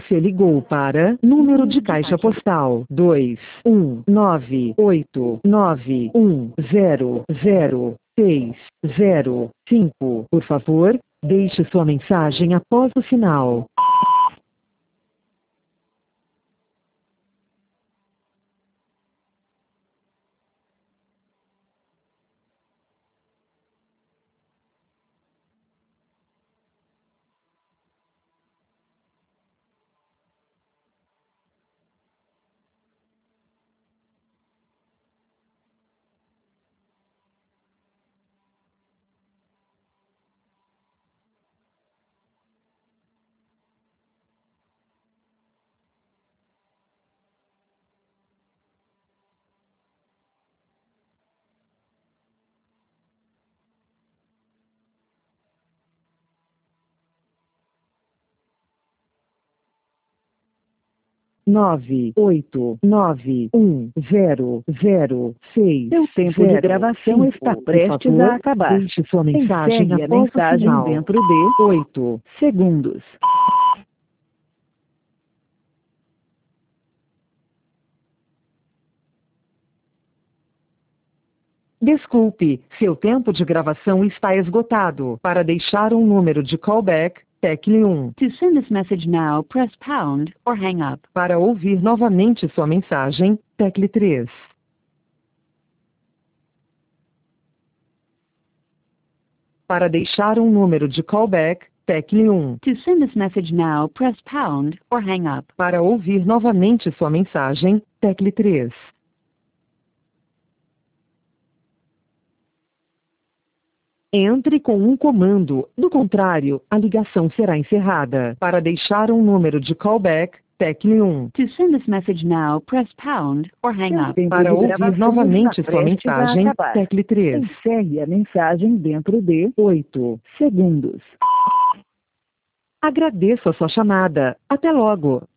Você ligou para número de caixa postal 21989100605. Por favor, deixe sua mensagem após o sinal. 9891006. Seu tempo de gravação está prestes a acabar. Deixe sua mensagem Encerre a após o mensagem sinal. dentro de 8 segundos. Desculpe, seu tempo de gravação está esgotado. Para deixar um número de callback, tecle 1. To send this message now, press pound or hang up. Para ouvir novamente sua mensagem, tecle 3. Para deixar um número de callback, tecle 1. To send this message now, press pound or hang up. Para ouvir novamente sua mensagem, tecle 3. Entre com um comando, do contrário, a ligação será encerrada. Para deixar um número de callback, tecle 1. To send this message now, press pound or hang up. Para ouvir novamente sua mensagem, tecle 3. Encerre a mensagem dentro de 8 segundos. Agradeço a sua chamada. Até logo.